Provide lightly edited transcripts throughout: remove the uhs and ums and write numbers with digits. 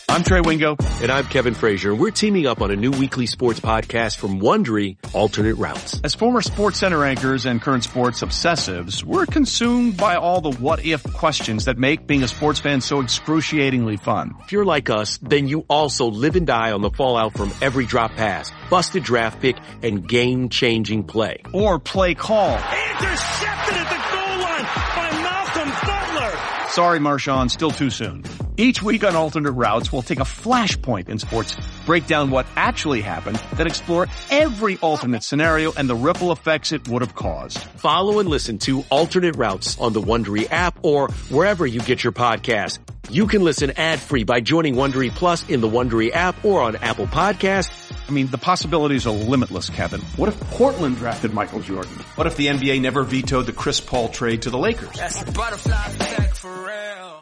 I'm Trey Wingo. And I'm Kevin Frazier. We're teaming up on a new weekly sports podcast from Wondery, Alternate Routes. As former SportsCenter anchors and current sports obsessives, we're consumed by all the what-if questions that make being a sports fan so excruciatingly fun. If you're like us, then you also live and die on the fallout from every drop pass, busted draft pick, and game-changing play. Or play call. Intercepted at the goal line by Malcolm Butler. Sorry, Marshawn, still too soon. Each week on Alternate Routes, we'll take a flashpoint in sports, break down what actually happened, then explore every alternate scenario and the ripple effects it would have caused. Follow and listen to Alternate Routes on the Wondery app or wherever you get your podcast. You can listen ad-free by joining Wondery Plus in the Wondery app or on Apple Podcasts. I mean, the possibilities are limitless, Kevin. What if Portland drafted Michael Jordan? What if the NBA never vetoed the Chris Paul trade to the Lakers? That's the butterfly effect for real.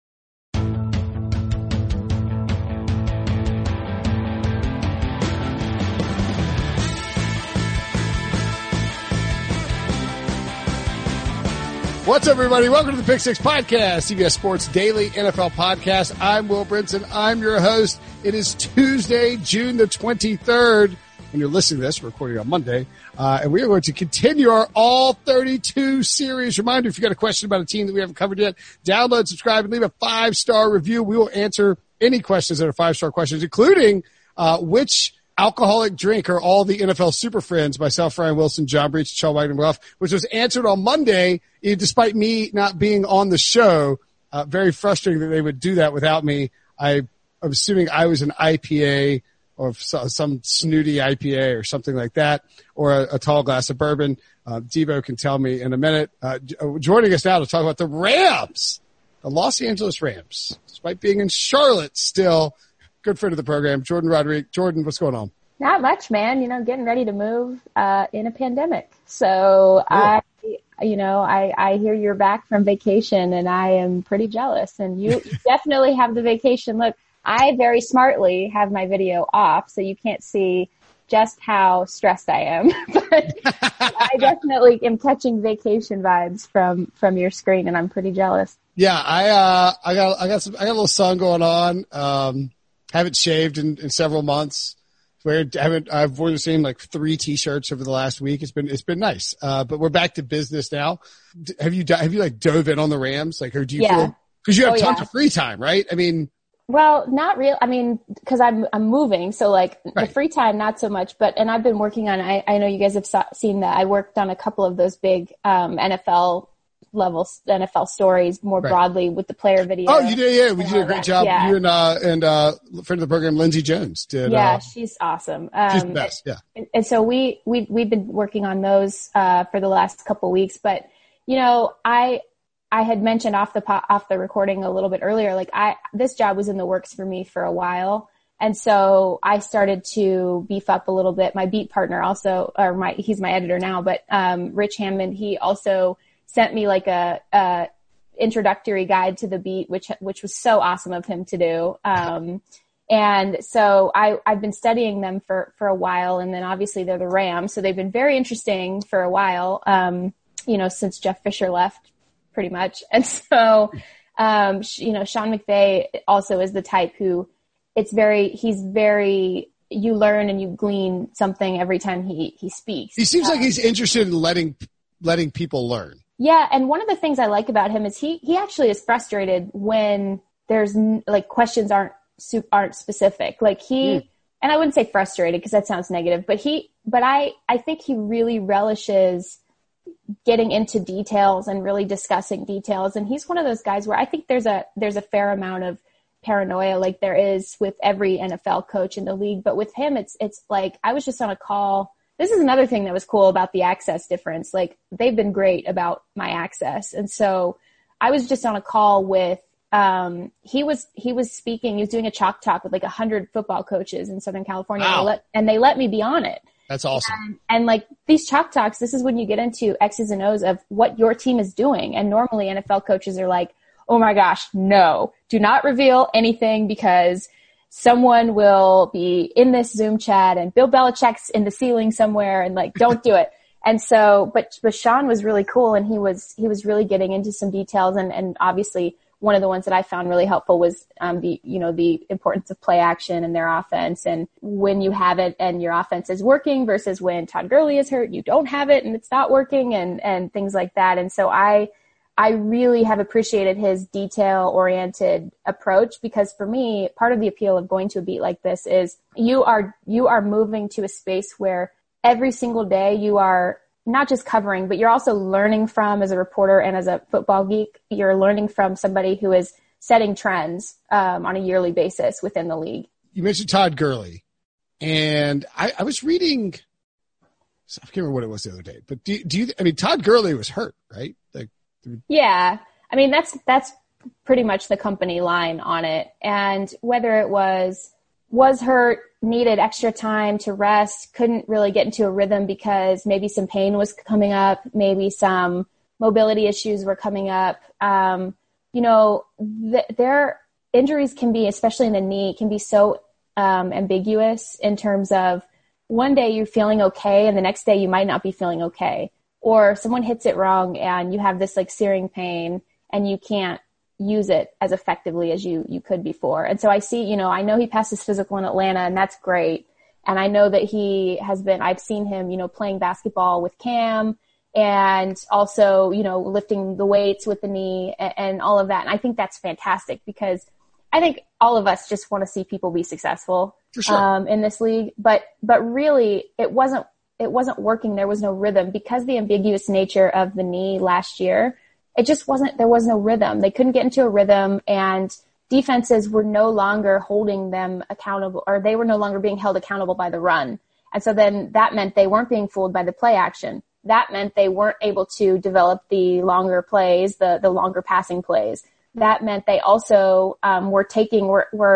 What's up, everybody? Welcome to the Pick Six Podcast, CBS Sports Daily NFL Podcast. I'm Will Brinson. I'm your host. It is Tuesday, June the 23rd. When you're listening to this, we're recording on Monday. And we are going to continue our All 32 series. Reminder, if you got a question about a team that we haven't covered yet, download, subscribe, and leave a 5-star review. We will answer any questions that are 5-star questions, including which alcoholic drink are all the NFL super friends, myself, Ryan Wilson, John Breach, Sean Wagner-Ruff, which was answered on Monday, despite me not being on the show. Very frustrating that they would do that without me. I'm assuming I was an IPA or some snooty IPA or something like that, or a tall glass of bourbon. Devo can tell me in a minute. Joining us now to talk about the Rams, the Los Angeles Rams, despite being in Charlotte still. Good friend of the program, Jordan Rodriguez. Jordan, what's going on? Not much, man. Getting ready to move in a pandemic. So I hear you're back from vacation, and I am pretty jealous. And you definitely have the vacation look. I very smartly have my video off, so you can't see just how stressed I am. But I definitely am catching vacation vibes from your screen, and I'm pretty jealous. Yeah, I got a little sun going on. Haven't shaved in several months. I've worn the same like 3 t-shirts over the last week. It's been nice. But we're back to business now. Have you like dove in on the Rams? Like, or do you feel, cause you have tons of free time, right? I mean, well, not real. I mean, cause I'm moving. So like right. The free time, not so much, and I've been working on, I know you guys have seen that. I worked on a couple of those big, NFL level NFL stories more broadly with the player video. Oh, you did, yeah. We did a great job. Yeah. You and friend of the program, Lindsey Jones did. Yeah, she's awesome. She's the best. Yeah. And so we've been working on those for the last couple of weeks. But I had mentioned off the recording a little bit earlier. Like this job was in the works for me for a while. And so I started to beef up a little bit. My beat partner also, he's my editor now, but Rich Hammond, he also sent me like a introductory guide to the beat, which was so awesome of him to do. And so I've been studying them for a while, and then obviously they're the Rams. So they've been very interesting for a while, since Jeff Fisher left pretty much. And so, Sean McVay also is the type who you learn and you glean something every time he speaks. He seems like he's interested in letting people learn. Yeah, and one of the things I like about him is he actually is frustrated when there's like questions aren't specific. Like and I wouldn't say frustrated because that sounds negative, but I think he really relishes getting into details and really discussing details. And he's one of those guys where I think there's a fair amount of paranoia like there is with every NFL coach in the league. But with him, it's like I was just on a call. This is another thing that was cool about the access difference. Like they've been great about my access. And so I was just on a call with, he was speaking, he was doing a chalk talk with like 100 football coaches in Southern California. Wow. And they let me be on it. That's awesome. And like these chalk talks, this is when you get into X's and O's of what your team is doing. And normally NFL coaches are like, oh my gosh, no, do not reveal anything because someone will be in this Zoom chat and Bill Belichick's in the ceiling somewhere and like, don't do it. And so, but Sean was really cool and he was really getting into some details and obviously one of the ones that I found really helpful was the importance of play action in their offense, and when you have it and your offense is working versus when Todd Gurley is hurt, you don't have it and it's not working, and things like that. And so I really have appreciated his detail-oriented approach, because for me, part of the appeal of going to a beat like this is you are moving to a space where every single day you are not just covering, but you're also learning from, as a reporter and as a football geek, you're learning from somebody who is setting trends on a yearly basis within the league. You mentioned Todd Gurley, and I was reading, I can't remember what it was the other day, but Todd Gurley was hurt, right? Yeah. I mean, that's pretty much the company line on it. And whether it was hurt, needed extra time to rest, couldn't really get into a rhythm because maybe some pain was coming up, maybe some mobility issues were coming up. Their injuries can be, especially in the knee, can be so ambiguous in terms of one day you're feeling okay and the next day you might not be feeling okay. Or someone hits it wrong and you have this like searing pain and you can't use it as effectively as you could before. And so I see, I know he passed his physical in Atlanta, and that's great. And I know that I've seen him, playing basketball with Cam and also, lifting the weights with the knee and all of that. And I think that's fantastic, because I think all of us just want to see people be successful for sure. In this league. But really it wasn't working. There was no rhythm because the ambiguous nature of the knee last year. There was no rhythm. They couldn't get into a rhythm, and defenses were no longer holding them accountable, or they were no longer being held accountable by the run. And so then that meant they weren't being fooled by the play action. That meant they weren't able to develop the longer plays, the longer passing plays. That meant they also were taking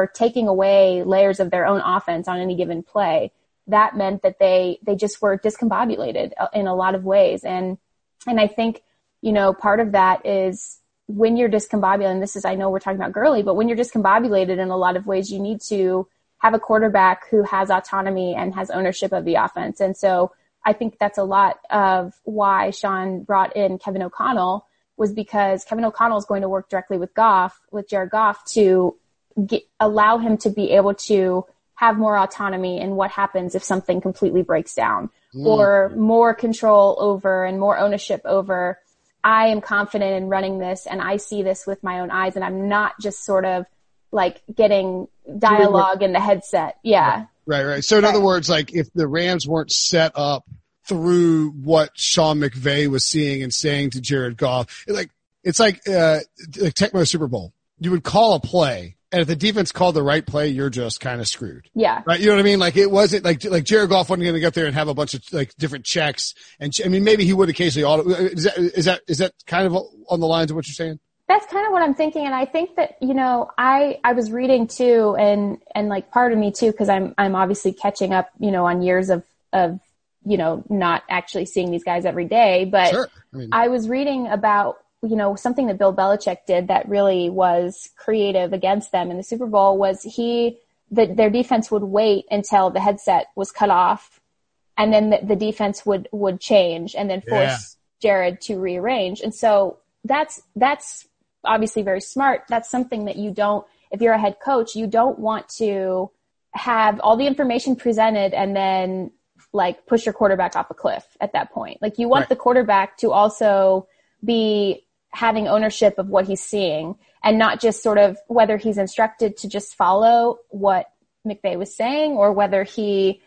away layers of their own offense on any given play. That meant that they just were discombobulated in a lot of ways. And I think, part of that is when you're discombobulated, and I know we're talking about Gurley, but when you're discombobulated in a lot of ways, you need to have a quarterback who has autonomy and has ownership of the offense. And so I think that's a lot of why Sean brought in Kevin O'Connell, was because Kevin O'Connell is going to work directly with Jared Goff, to allow him to be able to have more autonomy in what happens if something completely breaks down, or more control over and more ownership over, I am confident in running this and I see this with my own eyes, and I'm not just sort of like getting dialogue in the headset. Yeah. Right. So in other words, like if the Rams weren't set up through what Sean McVay was seeing and saying to Jared Goff, it's like Tecmo Super Bowl. You would call a play, and if the defense called the right play, you're just kind of screwed. Yeah. Right. You know what I mean? Like it wasn't like Jared Goff wasn't going to get there and have a bunch of like different checks. And maybe he would occasionally is that kind of on the lines of what you're saying? That's kind of what I'm thinking. And I think that, I was reading too, and like part of me too, cause I'm obviously catching up, on years of, not actually seeing these guys every day, but sure. I was reading about, something that Bill Belichick did that really was creative against them in the Super Bowl was their defense would wait until the headset was cut off, and then the defense would change and then force Jared to rearrange. And so that's obviously very smart. That's something that if you're a head coach, you don't want to have all the information presented and then like push your quarterback off a cliff at that point. Like you want the quarterback to also be having ownership of what he's seeing, and not just sort of whether he's instructed to just follow what McVay was saying, or whether he,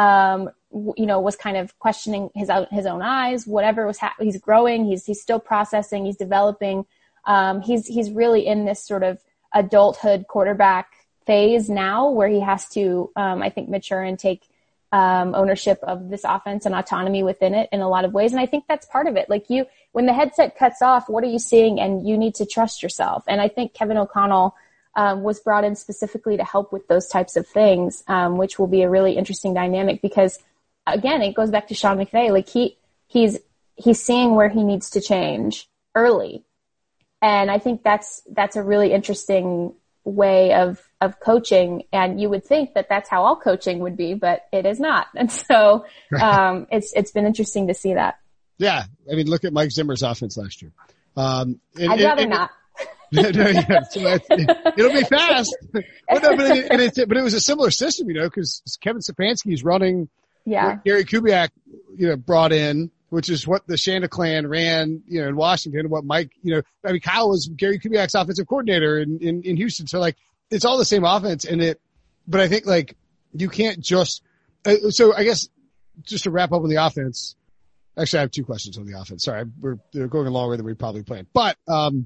was kind of questioning his own eyes, whatever was happening. He's growing. He's still processing. He's developing. He's really in this sort of adulthood quarterback phase now, where he has to, I think, mature and take ownership of this offense and autonomy within it in a lot of ways. And I think that's part of it. Like when the headset cuts off, what are you seeing? And you need to trust yourself. And I think Kevin O'Connell was brought in specifically to help with those types of things, which will be a really interesting dynamic, because again, it goes back to Sean McVay. Like he's seeing where he needs to change early. And I think that's a really interesting way of coaching. And you would think that that's how all coaching would be, but it is not. And so, it's been interesting to see that. Yeah. I mean, look at Mike Zimmer's offense last year. I'd rather not. It'll be fast. But it was a similar system, because Kevin Stefanski is running what Gary Kubiak, brought in, which is what the Shanda clan ran, in Washington, what Mike, Kyle was Gary Kubiak's offensive coordinator in Houston. So it's all the same offense but I think you can't just, so I guess just to wrap up on the offense, actually I have two questions on the offense. Sorry, they're going longer than we probably planned, but,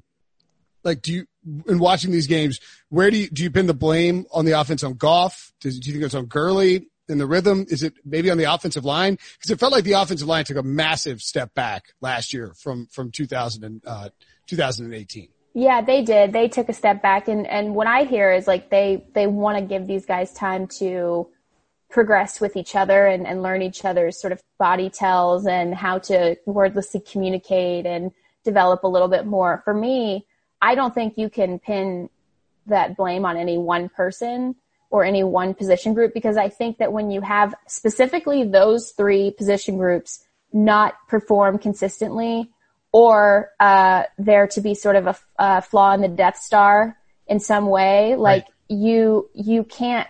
in watching these games, where do you pin the blame on the offense on Goff? Do you think it's on Gurley in the rhythm? Is it maybe on the offensive line? Because it felt like the offensive line took a massive step back last year from 2018. Yeah, they did. They took a step back. And what I hear is they want to give these guys time to progress with each other and learn each other's sort of body tells and how to wordlessly communicate and develop a little bit more. For me, I don't think you can pin that blame on any one person or any one position group, because I think that when you have specifically those three position groups not perform consistently, or there to be sort of a flaw in the Death Star in some way, you can't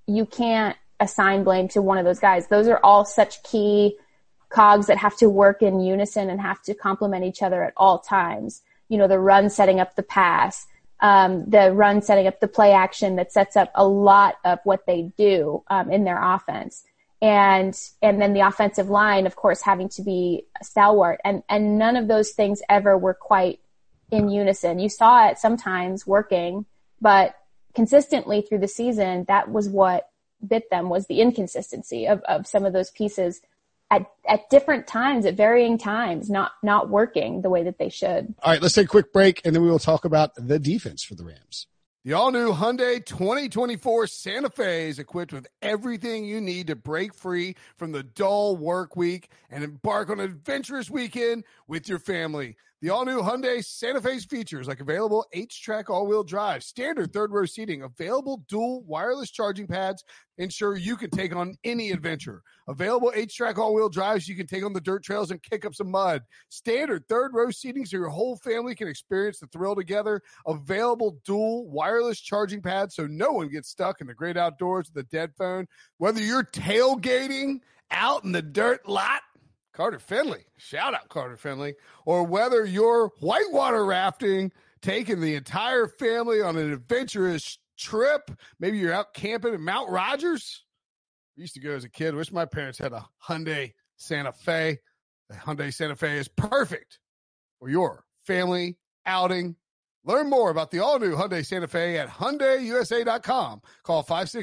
assign blame to one of those guys. Those are all such key cogs that have to work in unison and have to complement each other at all times. The run setting up the pass, the run setting up the play action that sets up a lot of what they do in their offense. And then the offensive line, of course, having to be stalwart. And none of those things ever were quite in unison. You saw it sometimes working, but consistently through the season, that was what bit them, was the inconsistency of some of those pieces at different times, at varying times, not working the way that they should. All right, let's take a quick break, and then we will talk about the defense for the Rams. The all-new Hyundai 2024 Santa Fe is equipped with everything you need to break free from the dull work week and embark on an adventurous weekend with your family. The all-new Hyundai Santa Fe's features like available H-Track all-wheel drive, standard third-row seating, available dual wireless charging pads, ensure you can take on any adventure. Available H-Track all-wheel drives, you can take on the dirt trails and kick up some mud. Standard third-row seating so your whole family can experience the thrill together. Available dual wireless charging pads so no one gets stuck in the great outdoors with a dead phone. Whether you're tailgating out in the dirt lot, Carter Finley, shout out Carter Finley, or whether you're whitewater rafting, taking the entire family on an adventurous trip, maybe you're out camping in Mount Rogers. I used to go as a kid. Wish my parents had a Hyundai Santa Fe. The Hyundai Santa Fe is perfect for your family outing. Learn more about the all-new Hyundai Santa Fe at HyundaiUSA.com. Call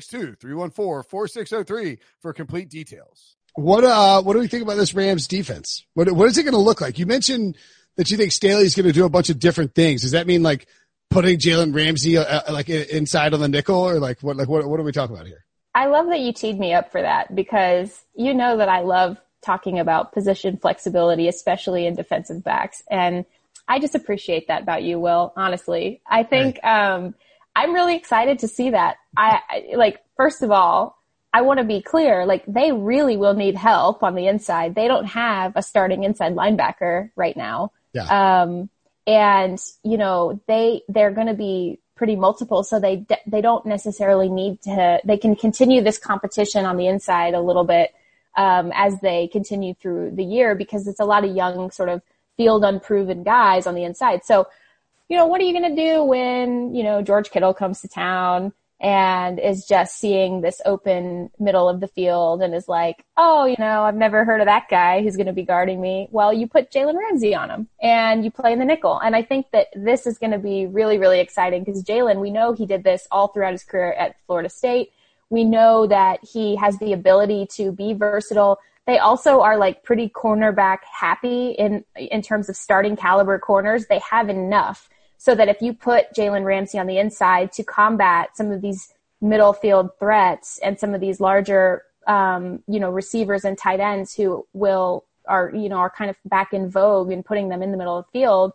562-314-4603 for complete details. What do we think about this Rams defense? What is it going to look like? You mentioned that you think Staley's going to do a bunch of different things. Does that mean putting Jalen Ramsey inside on the nickel, or what are we talking about here? I love that you teed me up for that, because you know that I love talking about position flexibility, especially in defensive backs. And I just appreciate that about you, Will, honestly. I think, I'm really excited to see that. First of all, I want to be clear, they really will need help on the inside. They don't have a starting inside linebacker right now. Yeah. And they're going to be pretty multiple. So they don't necessarily need to, they can continue this competition on the inside a little bit, as they continue through the year, because it's a lot of young sort of field unproven guys on the inside. So, what are you going to do when, George Kittle comes to town and is just seeing this open middle of the field and is like, oh, I've never heard of that guy who's going to be guarding me. Well, you put Jalen Ramsey on him and you play in the nickel. And I think that this is going to be really, really exciting, because Jalen, we know he did this all throughout his career at Florida State. We know that he has the ability to be versatile. They also are pretty cornerback happy in terms of starting caliber corners. They have enough so that if you put Jalen Ramsey on the inside to combat some of these middle field threats and some of these larger, receivers and tight ends who are kind of back in vogue and putting them in the middle of the field,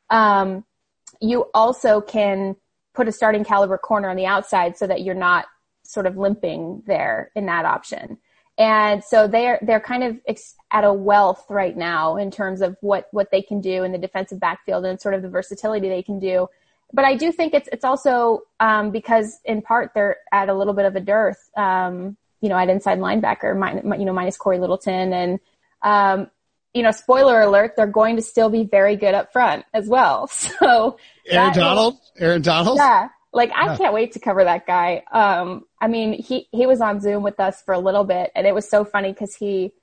you also can put a starting caliber corner on the outside so that you're not sort of limping there in that option. And so they're kind of at a wealth right now in terms of what they can do in the defensive backfield and sort of the versatility they can do. but I do think it's also because in part they're at a little bit of a dearth, at inside linebacker, minus Corey Littleton. And, spoiler alert, they're going to still be very good up front as well. So Aaron Donald? Yeah. I can't wait to cover that guy. He was on Zoom with us for a little bit, and it was so funny because he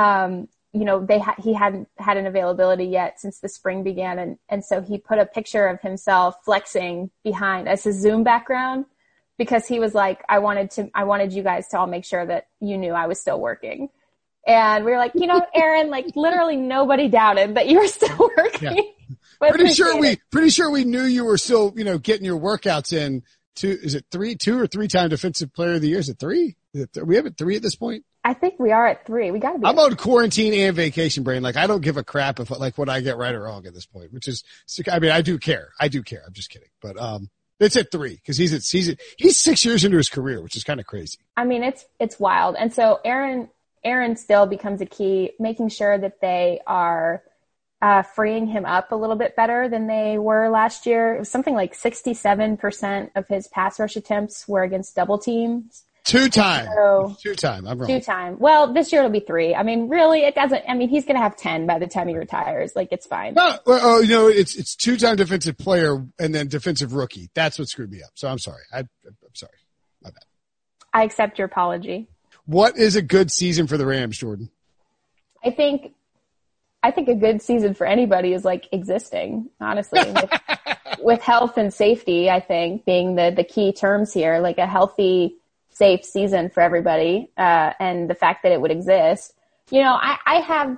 hadn't had an availability yet since the spring began. And so he put a picture of himself flexing behind as his Zoom background because he was like, I wanted you guys to all make sure that you knew I was still working. And we were like, Aaron, literally nobody doubted that you were still working. Yeah. Pretty sure we knew you were still, getting your workouts in. Two or three-time defensive player of the year? Is it three? We have it 3 at this point? I think we are at 3. We got to be. I'm on quarantine and vacation brain. I don't give a crap if what I get right or wrong at this point, which is, I do care. I'm just kidding. But, it's at 3 because he's 6 years into his career, which is kind of crazy. It's wild. And so Aaron still becomes a key, making sure that they are freeing him up a little bit better than they were last year. It was something like 67% of his pass rush attempts were against double teams. Two-time. I'm wrong. 2-time. Well, this year it'll be 3. Really, it doesn't. He's going to have 10 by the time he retires. It's fine. It's 2-time defensive player and then defensive rookie. That's what screwed me up. So I'm sorry. I'm sorry. My bad. I accept your apology. What is a good season for the Rams, Jordan? I think a good season for anybody is existing, honestly, with health and safety, I think being the key terms here, a healthy, safe season for everybody. And the fact that it would exist, I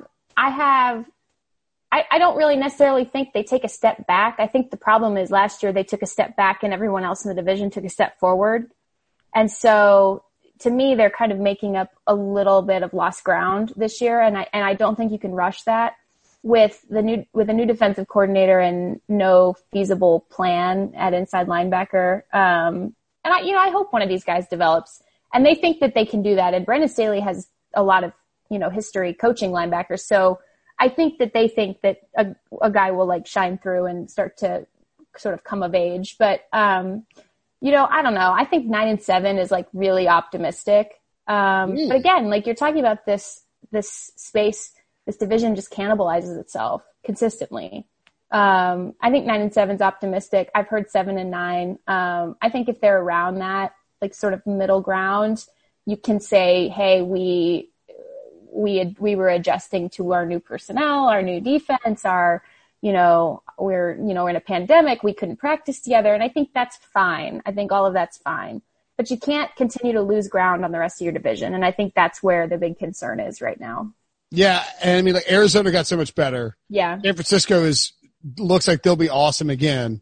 don't really necessarily think they take a step back. I think the problem is last year they took a step back and everyone else in the division took a step forward. And so to me, they're kind of making up a little bit of lost ground this year. And I don't think you can rush that with a new defensive coordinator and no feasible plan at inside linebacker. And I hope one of these guys develops, and they think that they can do that. And Brandon Staley has a lot of, history coaching linebackers. So I think that they think that a guy will shine through and start to sort of come of age. But, I don't know. I think 9-7 is really optimistic. But again, you're talking about this space, this division just cannibalizes itself consistently. I think 9-7 is optimistic. I've heard 7-9. I think if they're around that, sort of middle ground, you can say, hey, we were adjusting to our new personnel, our new defense, we're in a pandemic, we couldn't practice together. And I think that's fine. I think all of that's fine, but you can't continue to lose ground on the rest of your division. And I think that's where the big concern is right now. Yeah. And Arizona got so much better. Yeah. San Francisco looks like they'll be awesome again.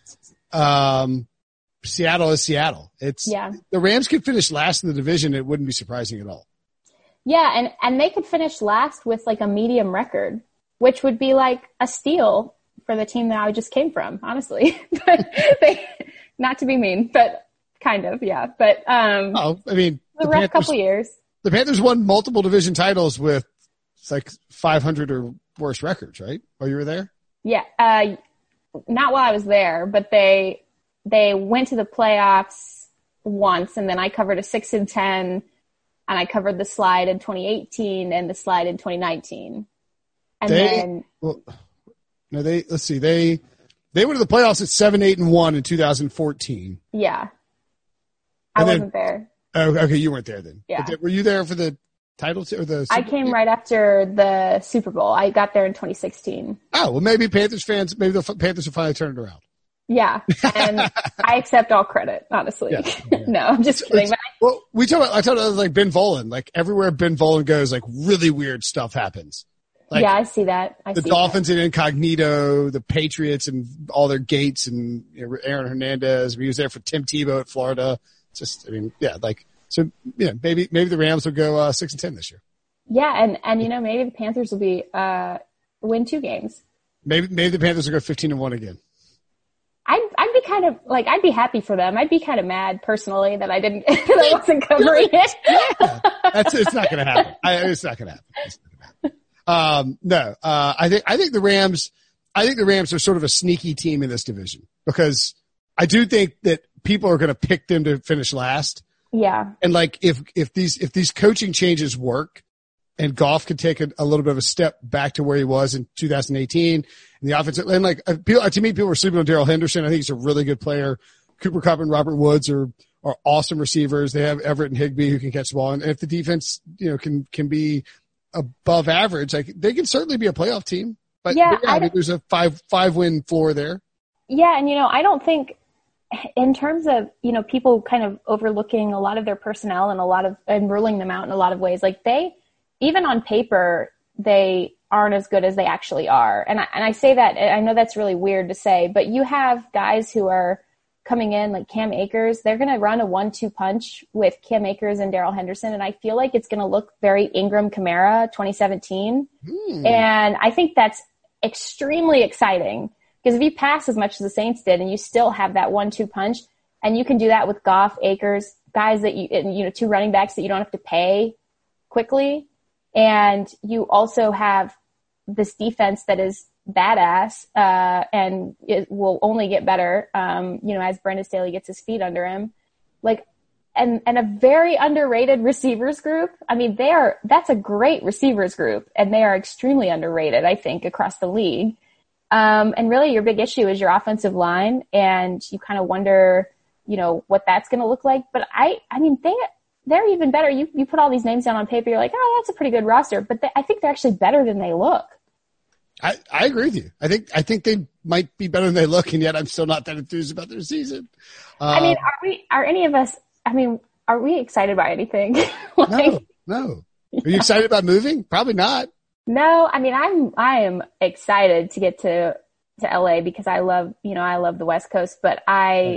Seattle is Seattle. The Rams could finish last in the division. It wouldn't be surprising at all. Yeah. And they could finish last with a medium record, which would be a steal for the team that I just came from, honestly. But not to be mean, but kind of, yeah. But, the rough couple years. The Panthers won multiple division titles with 500 or worse records, right? While you were there? Yeah. Not while I was there, but they went to the playoffs once, and then I covered a 6-10, and I covered the slide in 2018 and the slide in 2019. And let's see. They went to the playoffs at 7-8-1 in 2014. Yeah. I wasn't there. Oh, okay. You weren't there then. Yeah. Were you there for the title or the Super I came right after the Super Bowl. I got there in 2016. Oh, well, maybe maybe the Panthers will finally turn it around. Yeah. And I accept all credit, honestly. Yeah. No, I'm just kidding. I talked about Ben Volin. Everywhere Ben Volin goes, really weird stuff happens. Yeah, I see that. The Dolphins in incognito, the Patriots and all their gates, and Aaron Hernandez. He was there for Tim Tebow at Florida. Maybe the Rams will go 6-10 this year. Yeah, and maybe the Panthers will be win 2 games. Maybe the Panthers will go 15-1 again. I'd be kind of I'd be happy for them. I'd be kind of mad personally that I wasn't covering it. Yeah. It's not going to happen. It's not going to happen. No, I think the Rams, I think the Rams are sort of a sneaky team in this division because I do think that people are going to pick them to finish last. Yeah. And like, if these coaching changes work and Goff could take a little bit of a step back to where he was in 2018 and the offensive, and like, to me, people were sleeping on Darrell Henderson. I think he's a really good player. Cooper Kupp and Robert Woods are awesome receivers. They have Everett and Higbee who can catch the ball. And if the defense, can be above average, like they can certainly be a playoff team. But yeah, I mean, there's a five win floor there. Yeah. And, I don't think in terms of, people kind of overlooking a lot of their personnel and ruling them out in a lot of ways, like even on paper, they aren't as good as they actually are. And I say that, I know that's really weird to say, but you have guys who are coming in like Cam Akers. They're going to run a 1-2 punch with Cam Akers and Darrell Henderson. And I feel like it's going to look very Ingram Kamara 2017. And I think that's extremely exciting because if you pass as much as the Saints did and you still have that 1-2 punch and you can do that with Goff, Akers, guys that two running backs that you don't have to pay quickly. And you also have this defense that is badass, and it will only get better, as Brandon Staley gets his feet under him. Like, and a very underrated receivers group. I mean, that's a great receivers group and they are extremely underrated, I think, across the league. And really your big issue is your offensive line and you kind of wonder, what that's going to look like. But I mean, they're even better. You put all these names down on paper. You're like, oh, that's a pretty good roster. But I think they're actually better than they look. I agree with you. I think they might be better than they look, and yet I'm still not that enthused about their season. I mean, are any of us? I mean, are we excited by anything? No. Are you excited about moving? Probably not. No, I mean, I am excited to get to LA because I love the West Coast, but I'm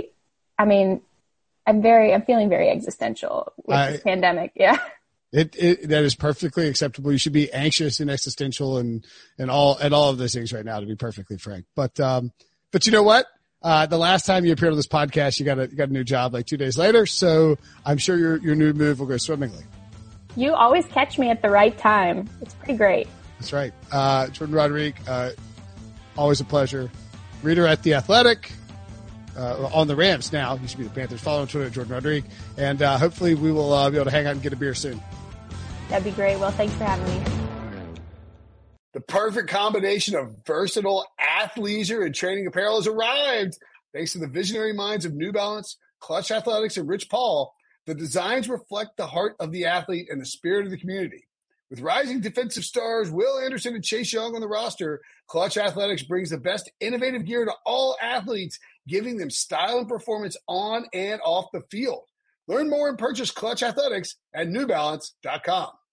feeling very existential with this pandemic. Yeah. That is perfectly acceptable. You should be anxious and existential and all of those things right now, to be perfectly frank. But you know what? The last time you appeared on this podcast, you got a new job like 2 days later. So I'm sure your new move will go swimmingly. You always catch me at the right time. It's pretty great. That's right. Jordan Rodriguez, always a pleasure. Reader at The Athletic. On the Rams now. He should be the Panthers. Follow on Twitter at Jordan Rodriguez. And hopefully we will be able to hang out and get a beer soon. That'd be great. Well, thanks for having me. The perfect combination of versatile athleisure and training apparel has arrived. Thanks to the visionary minds of New Balance, Clutch Athletics, and Rich Paul, the designs reflect the heart of the athlete and the spirit of the community. With rising defensive stars Will Anderson and Chase Young on the roster, Clutch Athletics brings the best innovative gear to all athletes, giving them style and performance on and off the field. Learn more and purchase Clutch Athletics at NewBalance.com.